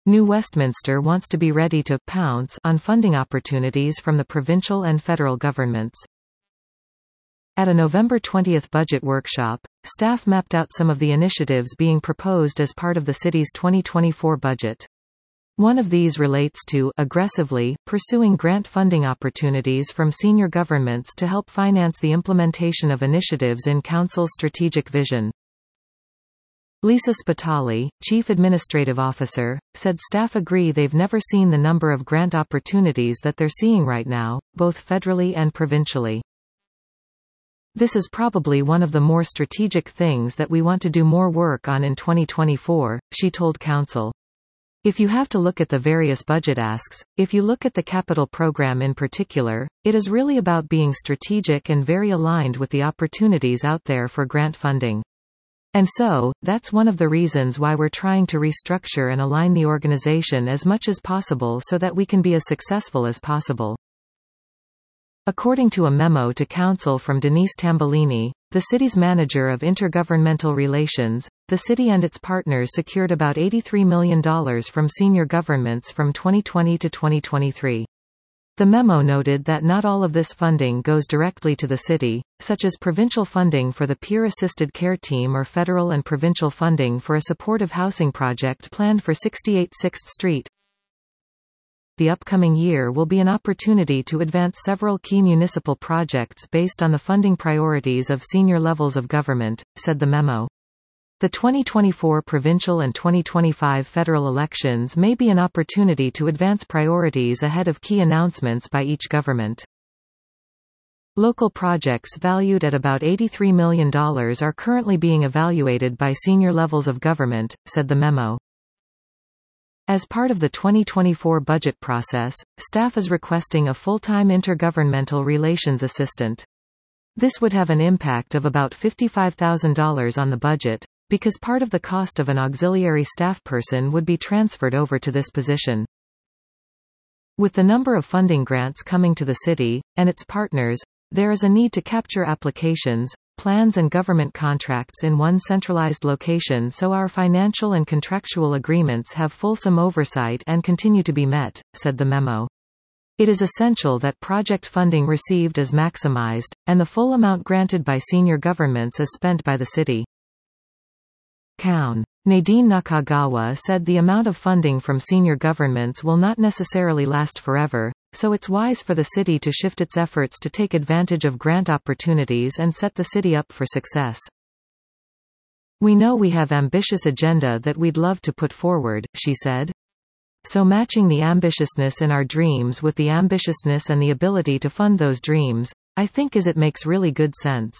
New Westminster wants to be ready to pounce on funding opportunities from the provincial and federal governments. At a November 20 budget workshop, staff mapped out some of the initiatives being proposed as part of the city's 2024 budget. One of these relates to aggressively pursuing grant funding opportunities from senior governments to help finance the implementation of initiatives in Council's strategic vision. Lisa Spitali, Chief Administrative Officer, said staff agree they've never seen the number of grant opportunities that they're seeing right now, both federally and provincially. This is probably one of the more strategic things that we want to do more work on in 2024, she told Council. If you have to look at the various budget asks, if you look at the capital program in particular, it is really about being strategic and very aligned with the opportunities out there for grant funding. And so, that's one of the reasons why we're trying to restructure and align the organization as much as possible so that we can be as successful as possible. According to a memo to Council from Denise Tambellini, the city's manager of intergovernmental relations, the city and its partners secured about $83 million from senior governments from 2020 to 2023. The memo noted that not all of this funding goes directly to the city, such as provincial funding for the Peer Assisted Care Team or federal and provincial funding for a supportive housing project planned for 68 6th Street. The upcoming year will be an opportunity to advance several key municipal projects based on the funding priorities of senior levels of government, said the memo. The 2024 provincial and 2025 federal elections may be an opportunity to advance priorities ahead of key announcements by each government. Local projects valued at about $83 million are currently being evaluated by senior levels of government, said the memo. As part of the 2024 budget process, staff is requesting a full-time intergovernmental relations assistant. This would have an impact of about $55,000 on the budget, because part of the cost of an auxiliary staff person would be transferred over to this position. With the number of funding grants coming to the city, and its partners, there is a need to capture applications, plans and government contracts in one centralized location so our financial and contractual agreements have fulsome oversight and continue to be met, said the memo. It is essential that project funding received is maximized, and the full amount granted by senior governments is spent by the city. COUN. Nadine Nakagawa said the amount of funding from senior governments will not necessarily last forever, so it's wise for the city to shift its efforts to take advantage of grant opportunities and set the city up for success. We know we have ambitious agenda that we'd love to put forward, she said. So matching the ambitiousness in our dreams with the ambitiousness and the ability to fund those dreams, I think it makes really good sense.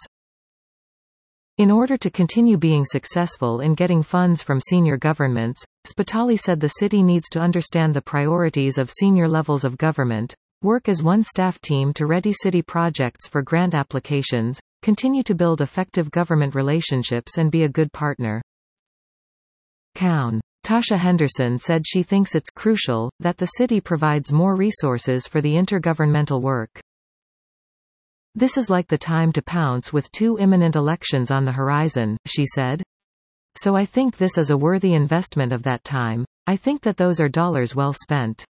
In order to continue being successful in getting funds from senior governments, Spitali said the city needs to understand the priorities of senior levels of government, work as one staff team to ready city projects for grant applications, continue to build effective government relationships and be a good partner. COUN. Tasha Henderson said she thinks it's crucial that the city provides more resources for the intergovernmental work. This is like the time to pounce with 2 imminent elections on the horizon, she said. So I think this is a worthy investment of that time. I think that those are dollars well spent.